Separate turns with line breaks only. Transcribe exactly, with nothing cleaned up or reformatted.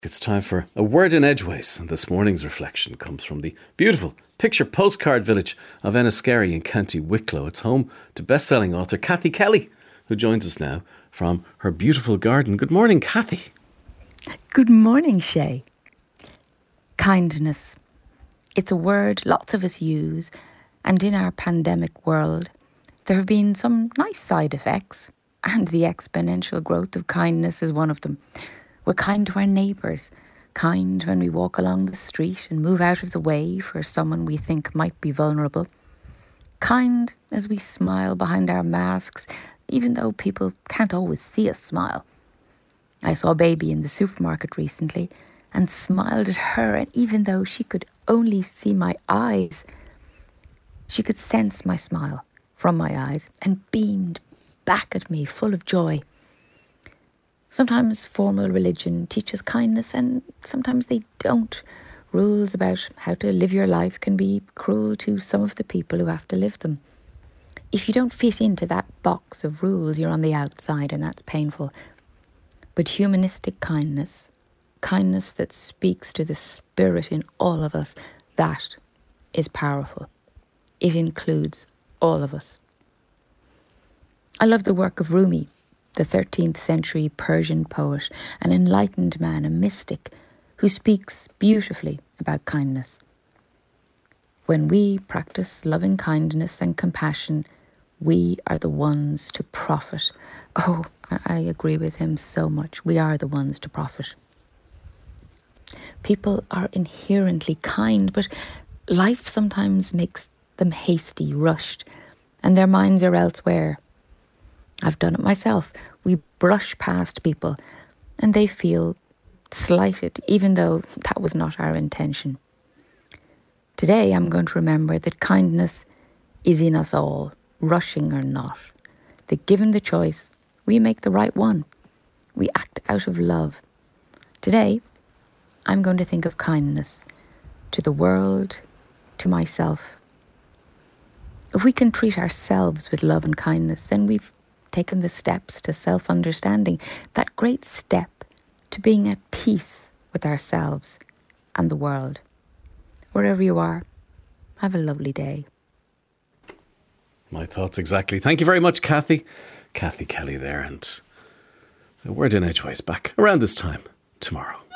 It's time for a word in Edgeways, and this morning's reflection comes from the beautiful picture postcard village of Enniskerry in County Wicklow. It's home to best-selling author Kathy Kelly, who joins us now from her beautiful garden. Good morning, Kathy.
Good morning, Shay. Kindness. It's a word lots of us use, and in our pandemic world, there have been some nice side effects, and the exponential growth of kindness is one of them. We're kind to our neighbours, kind when we walk along the street and move out of the way for someone we think might be vulnerable. Kind as we smile behind our masks, even though people can't always see us smile. I saw a baby in the supermarket recently and smiled at her, and even though she could only see my eyes, she could sense my smile from my eyes and beamed back at me full of joy. Sometimes formal religion teaches kindness and sometimes they don't. Rules about how to live your life can be cruel to some of the people who have to live them. If you don't fit into that box of rules, you're on the outside, and that's painful. But humanistic kindness, kindness that speaks to the spirit in all of us, that is powerful. It includes all of us. I love the work of Rumi, the thirteenth century Persian poet, an enlightened man, a mystic, who speaks beautifully about kindness. When we practice loving kindness and compassion, we are the ones to profit. Oh, I agree with him so much. We are the ones to profit. People are inherently kind, but life sometimes makes them hasty, rushed, and their minds are elsewhere. I've done it myself. We brush past people and they feel slighted, even though that was not our intention. Today I'm going to remember that kindness is in us all, rushing or not. That given the choice, we make the right one. We act out of love. Today, I'm going to think of kindness to the world, to myself. If we can treat ourselves with love and kindness, then we've taken the steps to self-understanding, that great step to being at peace with ourselves and the world. Wherever you are, have a lovely day.
My thoughts exactly. Thank you very much, Kathy. Kathy Kelly there, and a word in Edgeways back around this time tomorrow.